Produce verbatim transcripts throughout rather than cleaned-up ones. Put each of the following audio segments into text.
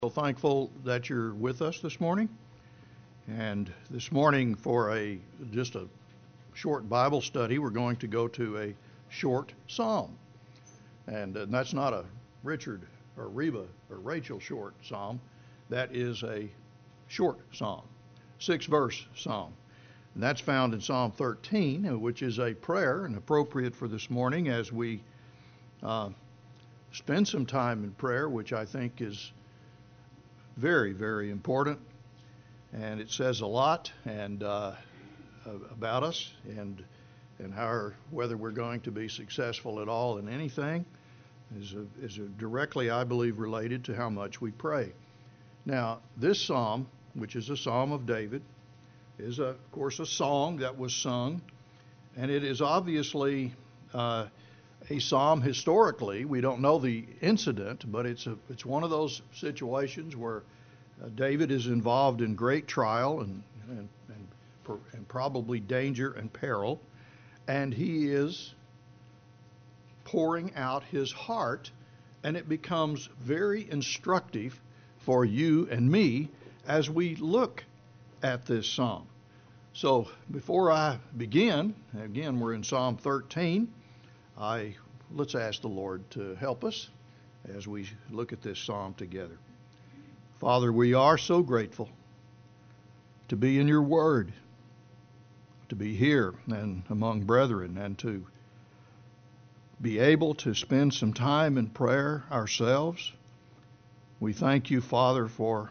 So thankful that you're with us this morning. And this morning, for a just a short Bible study, we're going to go to a short psalm. And, and that's not a Richard or Reba or Rachel short psalm. That is a short psalm, six verse psalm. And that's found in Psalm thirteen, which is a prayer and appropriate for this morning as we uh, spend some time in prayer, which I think is very, very important, and it says a lot and uh, about us and and how whether we're going to be successful at all in anything is a, is a directly, I believe, related to how much we pray. Now, this psalm, which is a psalm of David, is a, of course a song that was sung, and it is obviously uh, a psalm historically. We don't know the incident, but it's a it's one of those situations where uh, David is involved in great trial and and, and and probably danger and peril, and he is pouring out his heart, and it becomes very instructive for you and me as we look at this psalm. So before I begin, again, we're in Psalm thirteen. I let's ask the Lord to help us as we look at this psalm together. Father, we are so grateful to be in your word, to be here and among brethren, and to be able to spend some time in prayer ourselves. We thank you, Father, for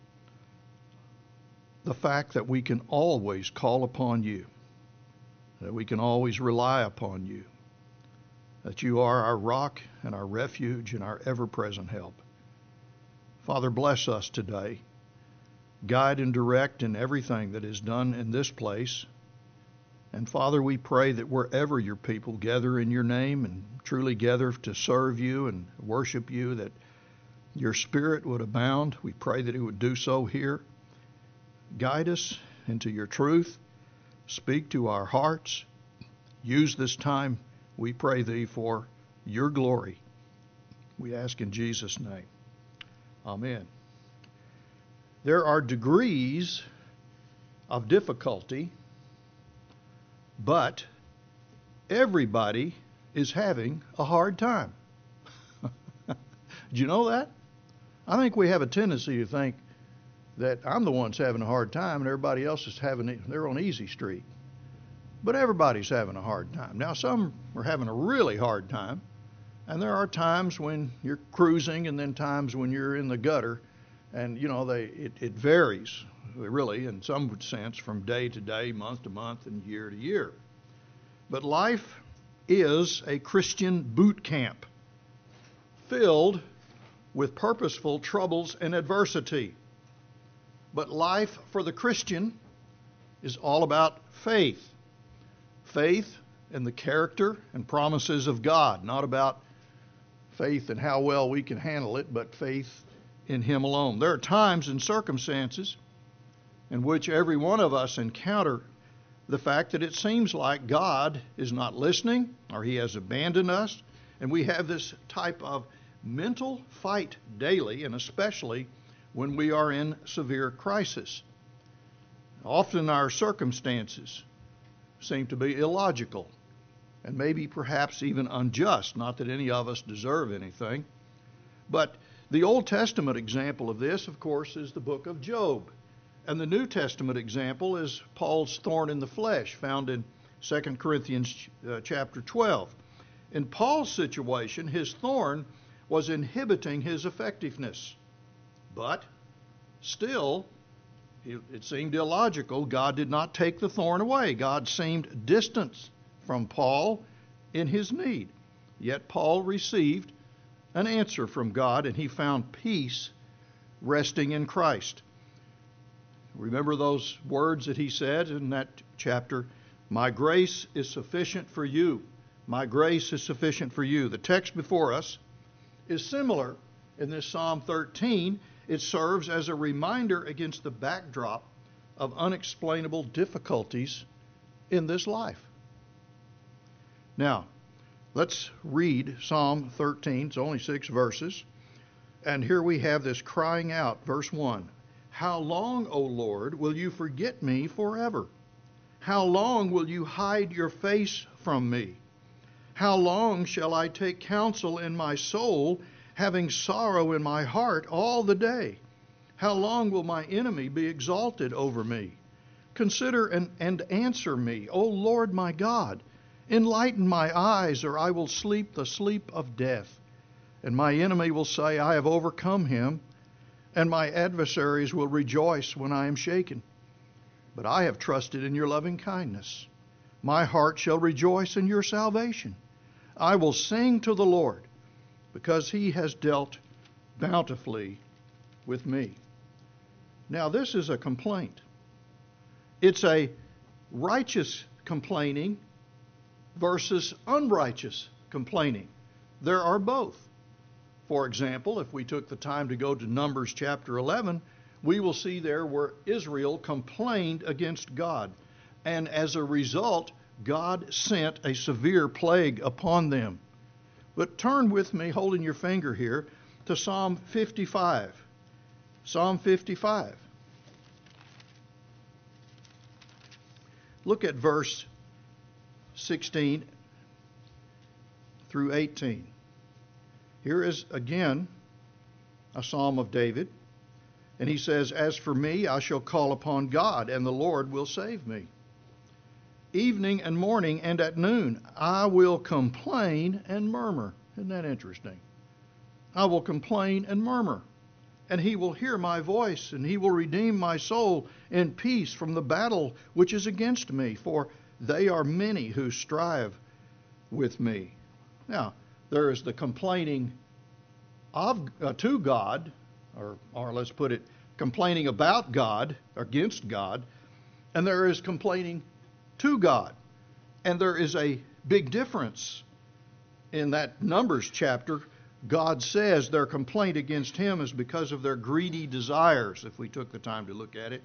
the fact that we can always call upon you, that we can always rely upon you, that you are our rock and our refuge and our ever-present help. Father, bless us today. Guide and direct in everything that is done in this place. And Father, we pray that wherever your people gather in your name and truly gather to serve you and worship you, that your Spirit would abound. We pray that it would do so here. Guide us into your truth. Speak to our hearts. Use this time, we pray thee, for your glory. We ask in Jesus' name. Amen. There are degrees of difficulty, but everybody is having a hard time. Do you know that? I think we have a tendency to think that I'm the one that's having a hard time and everybody else is having, they're on easy street. But everybody's having a hard time. Now, some are having a really hard time, and there are times when you're cruising and then times when you're in the gutter, and, you know, they it, it varies, really, in some sense, from day to day, month to month, and year to year. But life is a Christian boot camp filled with purposeful troubles and adversity. But life for the Christian is all about faith. Faith in the character and promises of God, not about faith in how well we can handle it, but faith in Him alone. There are times and circumstances in which every one of us encounter the fact that it seems like God is not listening or He has abandoned us, and we have this type of mental fight daily, and especially when we are in severe crisis. Often our circumstances seem to be illogical and maybe perhaps even unjust. Not that any of us deserve anything. But the Old Testament example of this, of course, is the book of Job. And the New Testament example is Paul's thorn in the flesh, found in Second Corinthians uh, chapter twelve. In Paul's situation, his thorn was inhibiting his effectiveness. But still, it seemed illogical. God did not take the thorn away. God seemed distant from Paul in his need. Yet Paul received an answer from God, and he found peace resting in Christ. Remember those words that he said in that chapter? My grace is sufficient for you. My grace is sufficient for you. The text before us is similar in this Psalm thirteen. It serves as a reminder against the backdrop of unexplainable difficulties in this life. Now, let's read Psalm thirteen. It's only six verses. And here we have this crying out, verse one. How long, O Lord, will you forget me forever? How long will you hide your face from me? How long shall I take counsel in my soul, having sorrow in my heart all the day? How long will my enemy be exalted over me? Consider and, and answer me, O Lord my God. Enlighten my eyes, or I will sleep the sleep of death. And my enemy will say, I have overcome him, and my adversaries will rejoice when I am shaken. But I have trusted in your loving kindness. My heart shall rejoice in your salvation. I will sing to the Lord, because he has dealt bountifully with me. Now, this is a complaint. It's a righteous complaining versus unrighteous complaining. There are both. For example, if we took the time to go to Numbers chapter eleven, we will see there where Israel complained against God. And as a result, God sent a severe plague upon them. But turn with me, holding your finger here, to Psalm fifty-five. Psalm fifty-five. Look at verse sixteen through eighteen. Here is again a psalm of David. And he says, As for me, I shall call upon God, and the Lord will save me. Evening and morning and at noon, I will complain and murmur. Isn't that interesting? I will complain and murmur, and he will hear my voice, and he will redeem my soul in peace from the battle which is against me, for they are many who strive with me. Now, there is the complaining of uh, to God, or, or let's put it, complaining about God, against God, and there is complaining to God. And there is a big difference. In that Numbers chapter, God says their complaint against him is because of their greedy desires, if we took the time to look at it.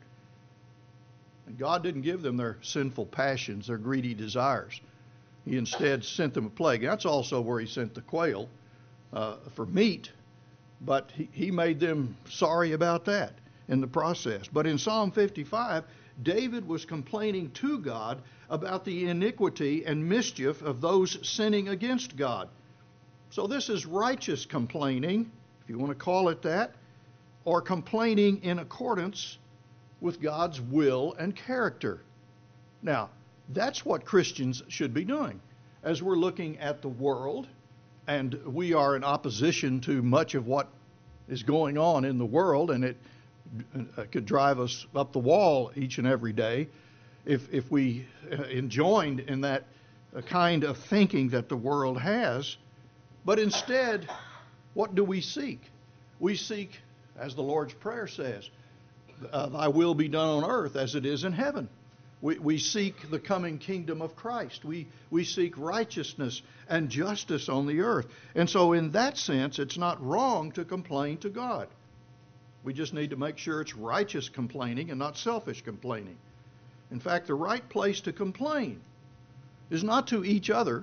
And God didn't give them their sinful passions, their greedy desires. He instead sent them a plague. That's also where he sent the quail uh, for meat, but he, he made them sorry about that in the process. But in Psalm fifty-five, David was complaining to God about the iniquity and mischief of those sinning against God. So this is righteous complaining, if you want to call it that, or complaining in accordance with God's will and character. Now, that's what Christians should be doing. As we're looking at the world, and we are in opposition to much of what is going on in the world, and it could drive us up the wall each and every day if, if we enjoined in that kind of thinking that the world has. But instead, what do we seek? We seek, as the Lord's Prayer says, uh, thy will be done on earth as it is in heaven. We, we seek the coming kingdom of Christ. We, we seek righteousness and justice on the earth. And so in that sense, it's not wrong to complain to God. We just need to make sure it's righteous complaining and not selfish complaining. In fact, the right place to complain is not to each other.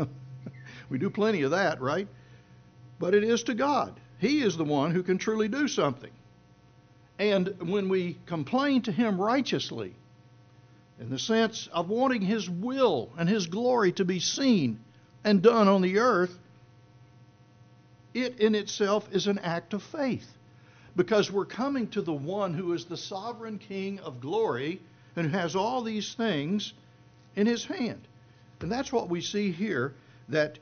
We do plenty of that, right? But it is to God. He is the one who can truly do something. And when we complain to him righteously, in the sense of wanting his will and his glory to be seen and done on the earth, it in itself is an act of faith. Because we're coming to the one who is the sovereign King of glory and who has all these things in his hand. And that's what we see here, that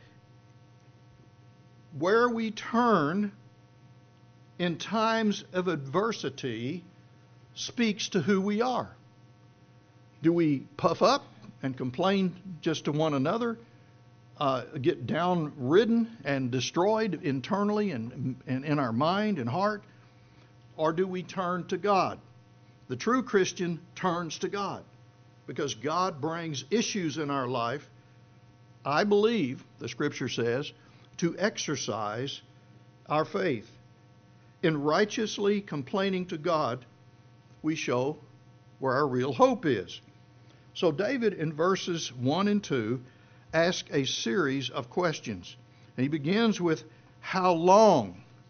where we turn in times of adversity speaks to who we are. Do we puff up and complain just to one another, uh, get downridden and destroyed internally and, and in our mind and heart? Or do we turn to God? The true Christian turns to God because God brings issues in our life, I believe, the Scripture says, to exercise our faith. In righteously complaining to God, we show where our real hope is. So David, in verses one and two, asks a series of questions. And he begins with, how long?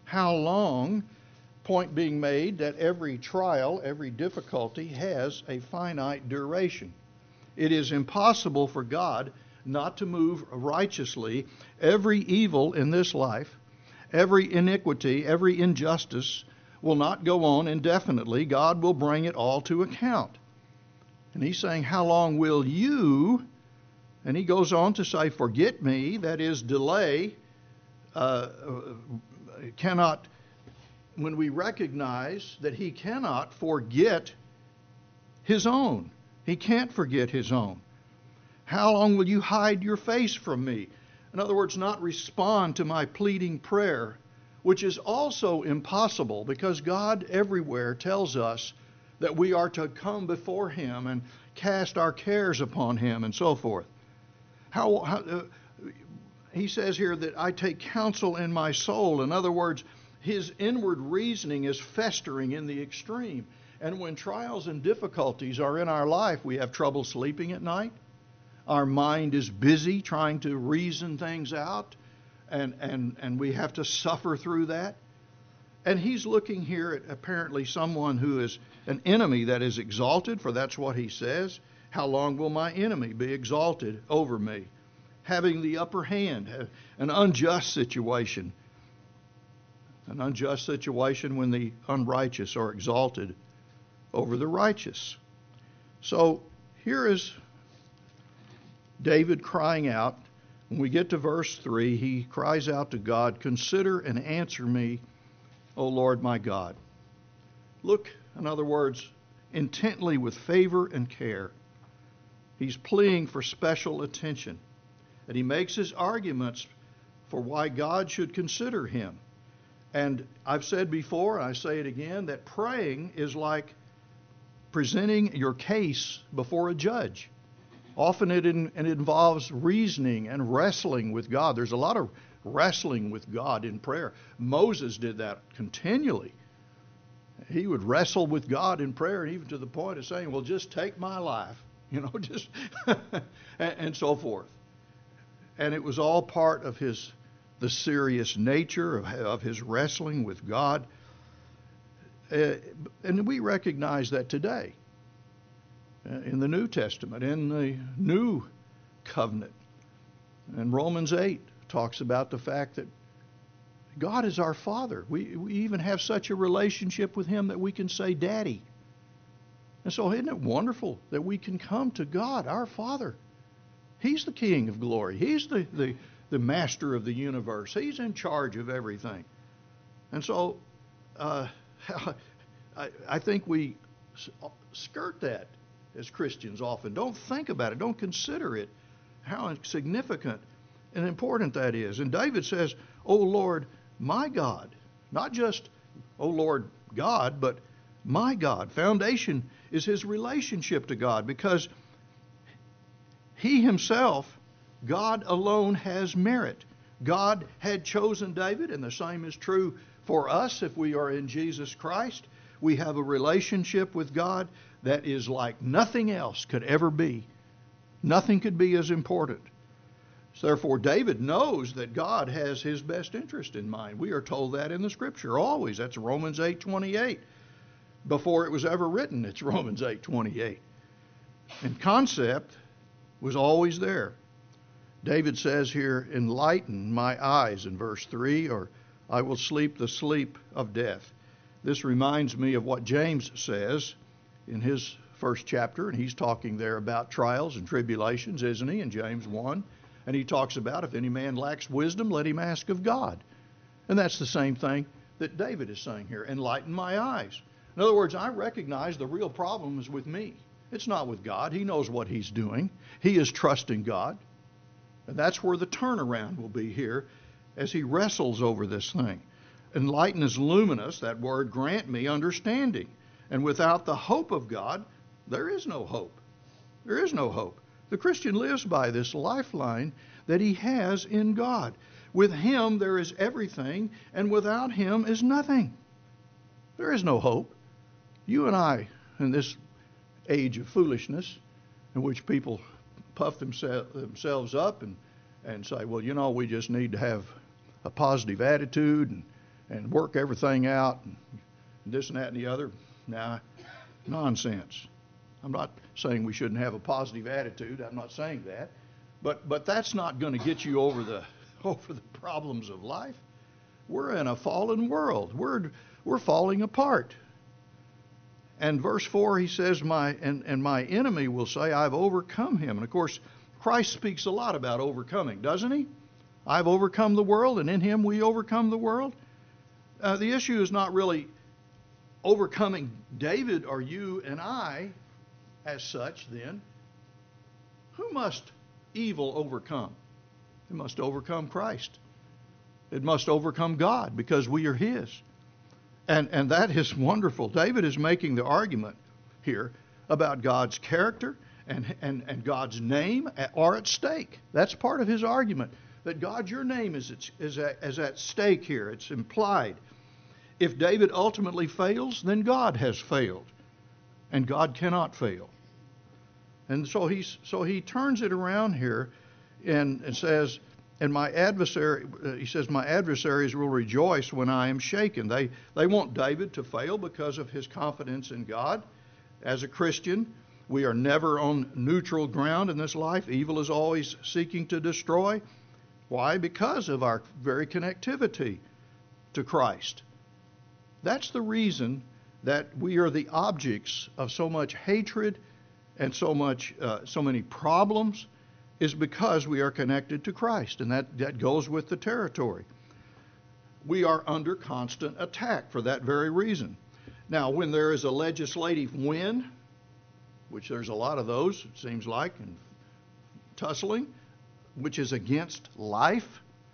How long? Point being made that every trial, every difficulty has a finite duration. It is impossible for God not to move righteously. Every evil in this life, every iniquity, every injustice will not go on indefinitely. God will bring it all to account. And he's saying, how long will you, and he goes on to say, forget me, that is, delay, uh, cannot, when we recognize that he cannot forget his own. He can't forget his own. How long will you hide your face from me? In other words, not respond to my pleading prayer, which is also impossible because God everywhere tells us that we are to come before him and cast our cares upon him and so forth. How, how uh, he says here that I take counsel in my soul. In other words, his inward reasoning is festering in the extreme. And when trials and difficulties are in our life, we have trouble sleeping at night. Our mind is busy trying to reason things out, and, and, and we have to suffer through that. And he's looking here at apparently someone who is an enemy that is exalted, for that's what he says. How long will my enemy be exalted over me? Having the upper hand, an unjust situation. An unjust situation when the unrighteous are exalted over the righteous. So here is David crying out. When we get to verse three, he cries out to God, consider and answer me, O Lord my God. Look, in other words, intently with favor and care. He's pleading for special attention. And he makes his arguments for why God should consider him. And I've said before, and I say it again, that praying is like presenting your case before a judge. Often it, in, it involves reasoning and wrestling with God. There's a lot of wrestling with God in prayer. Moses did that continually. He would wrestle with God in prayer, and even to the point of saying, well, just take my life, you know, just and, and so forth. And it was all part of his the serious nature of, of his wrestling with God. Uh, and we recognize that today uh, in the New Testament, in the New Covenant. And Romans eight talks about the fact that God is our Father. We, we even have such a relationship with him that we can say, Daddy. And so isn't it wonderful that we can come to God, our Father? He's the King of glory. He's the, the, the master of the universe. He's in charge of everything. And so uh, I, I think we skirt that as Christians often. Don't think about it. Don't consider it, how significant and important that is. And David says, O Lord, my God. Not just, O Lord God, but my God. Foundation is his relationship to God, because he himself, God alone, has merit. God had chosen David, and the same is true for us if we are in Jesus Christ. We have a relationship with God that is like nothing else could ever be. Nothing could be as important. So therefore, David knows that God has his best interest in mind. We are told that in the Scripture always. That's Romans eight twenty-eight. Before it was ever written, it's Romans eight twenty-eight. And concept was always there. David says here, enlighten my eyes in verse three, or I will sleep the sleep of death. This reminds me of what James says in his first chapter, and he's talking there about trials and tribulations, isn't he, in James one? And he talks about if any man lacks wisdom, let him ask of God. And that's the same thing that David is saying here, enlighten my eyes. In other words, I recognize the real problem is with me. It's not with God. He knows what he's doing. He is trusting God. And that's where the turnaround will be here as he wrestles over this thing. Enlighten is luminous. That word, grant me understanding. And without the hope of God, there is no hope. There is no hope. The Christian lives by this lifeline that he has in God. With him there is everything, and without him is nothing. There is no hope. You and I, in this age of foolishness, in which people puff themse- themselves up and, and say, well, you know, we just need to have a positive attitude and, and work everything out, and this and that and the other. Nah, nonsense. I'm not saying we shouldn't have a positive attitude. I'm not saying that. But but that's not going to get you over the over the problems of life. We're in a fallen world. We're we're falling apart. And verse four, he says, "My and, and my enemy will say, I've overcome him." And of course, Christ speaks a lot about overcoming, doesn't he? I've overcome the world, and in him we overcome the world. Uh, the issue is not really overcoming David or you and I as such, then. Who must evil overcome? It must overcome Christ. It must overcome God, because we are his. And and that is wonderful. David is making the argument here about God's character and, and, and God's name are at stake. That's part of his argument, that God, your name is, is, at, is at stake here. It's implied. If David ultimately fails, then God has failed, and God cannot fail. And so he's so he turns it around here and, and says, and my adversary, uh, he says, my adversaries will rejoice when I am shaken. They they want David to fail because of his confidence in God. As a Christian, we are never on neutral ground in this life. Evil is always seeking to destroy. Why? Because of our very connectivity to Christ. That's the reason that we are the objects of so much hatred and so much, uh, so many problems, is because we are connected to Christ, and that, that goes with the territory. We are under constant attack for that very reason. Now, when there is a legislative win, which there's a lot of those, it seems like, and tussling, which is against life,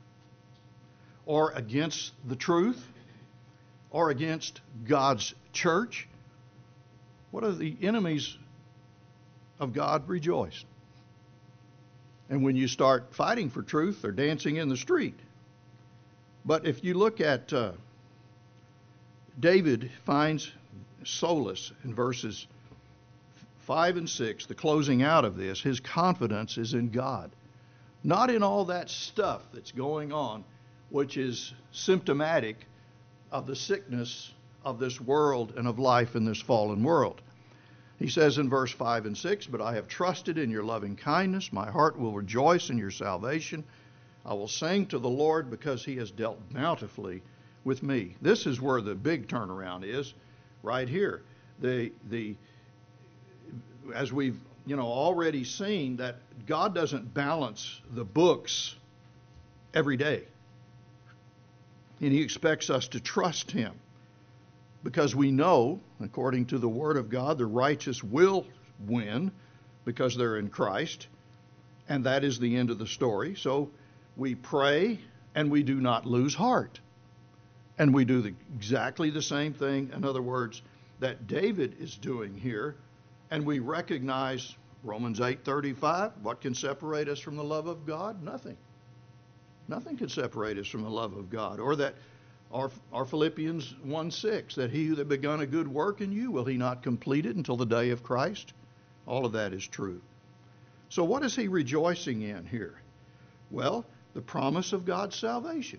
or against the truth, or against God's church, what are the enemies of God? Rejoice. And when you start fighting for truth, they're dancing in the street. But if you look at uh, David finds solace in verses five and six, the closing out of this. His confidence is in God, not in all that stuff that's going on, which is symptomatic of the sickness of this world and of life in this fallen world. He says in verse five and six, "But I have trusted in your loving kindness. My heart will rejoice in your salvation. I will sing to the Lord because he has dealt bountifully with me." This is where the big turnaround is, right here. The the as we've you know already seen, that God doesn't balance the books every day. And he expects us to trust him, because we know, according to the Word of God, the righteous will win because they're in Christ, and that is the end of the story. So we pray and we do not lose heart. And we do the, exactly the same thing, in other words, that David is doing here, and we recognize Romans eight thirty-five, what can separate us from the love of God? Nothing. Nothing can separate us from the love of God. Or that our, our Philippians one six, that he that begun a good work in you, will he not complete it until the day of Christ? All of that is true. So what is he rejoicing in here? Well, the promise of God's salvation.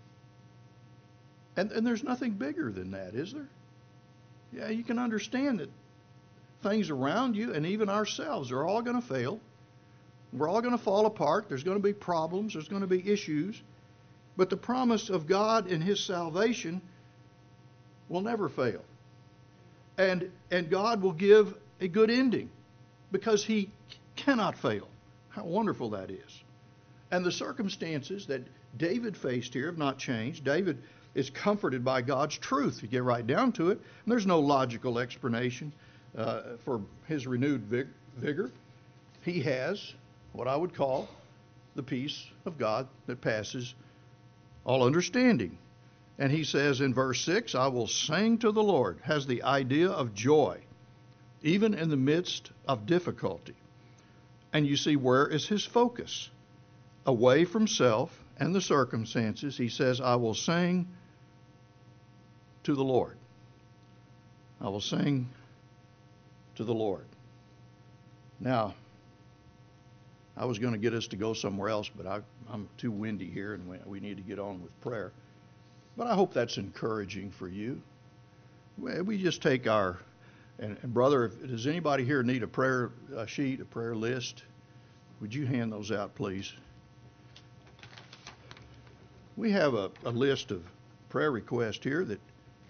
And, and there's nothing bigger than that, is there? Yeah, you can understand that things around you and even ourselves are all going to fail. We're all going to fall apart. There's going to be problems. There's going to be issues. But the promise of God in his salvation will never fail. And, and God will give a good ending, because he cannot fail. How wonderful that is. And the circumstances that David faced here have not changed. David is comforted by God's truth. You get right down to it, and there's no logical explanation uh, for his renewed vig- vigor. He has what I would call the peace of God that passes all understanding. And he says in verse six, "I will sing to the Lord," has the idea of joy, even in the midst of difficulty. And you see, where is his focus? Away from self and the circumstances. He says, "I will sing to the Lord." I will sing to the Lord. Now, I was going to get us to go somewhere else, but I, I'm too windy here, and we, we need to get on with prayer. But I hope that's encouraging for you. We just take our, and, and brother, if, does anybody here need a prayer a sheet, a prayer list? Would you hand those out, please? We have a, a list of prayer requests here that,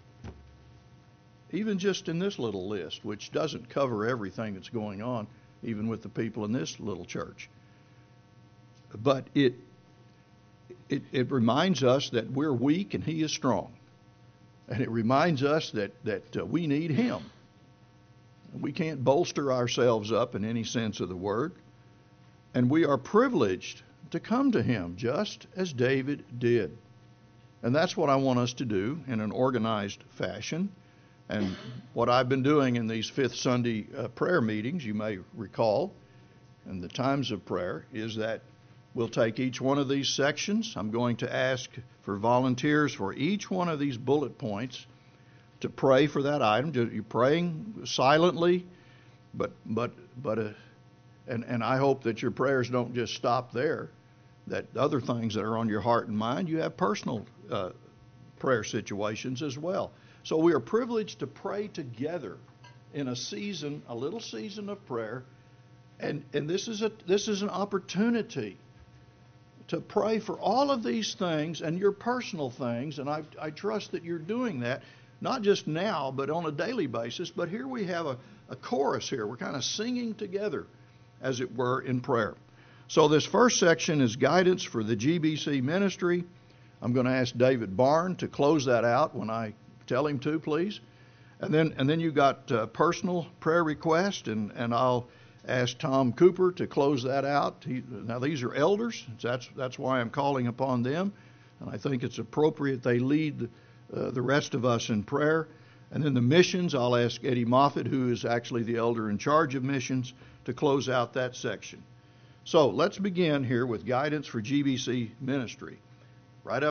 even just in this little list, which doesn't cover everything that's going on, even with the people in this little church, but it it, it reminds us that we're weak and He is strong. And it reminds us that, that uh, we need Him. We can't bolster ourselves up in any sense of the word. And we are privileged to come to Him just as David did. And that's what I want us to do in an organized fashion. And what I've been doing in these Fifth Sunday uh, prayer meetings, you may recall, and the times of prayer, is that we'll take each one of these sections. I'm going to ask for volunteers for each one of these bullet points to pray for that item. You're praying silently, but but but uh, and and I hope that your prayers don't just stop there. That other things that are on your heart and mind, you have personal uh, prayer situations as well. So we are privileged to pray together in a season, a little season of prayer, and and this is a this is an opportunity to pray for all of these things and your personal things, and I, I trust that you're doing that, not just now, but on a daily basis. But here we have a, a chorus here. We're kind of singing together, as it were, in prayer. So this first section is guidance for the G B C ministry. I'm going to ask David Barn to close that out when I tell him to, please. And then and then you got uh, personal prayer request, and, and I'll ask Tom Cooper to close that out. He, now, these are elders. That's that's why I'm calling upon them. And I think it's appropriate they lead uh, the rest of us in prayer. And then the missions, I'll ask Eddie Moffitt, who is actually the elder in charge of missions, to close out that section. So let's begin here with guidance for G B C ministry. Right up.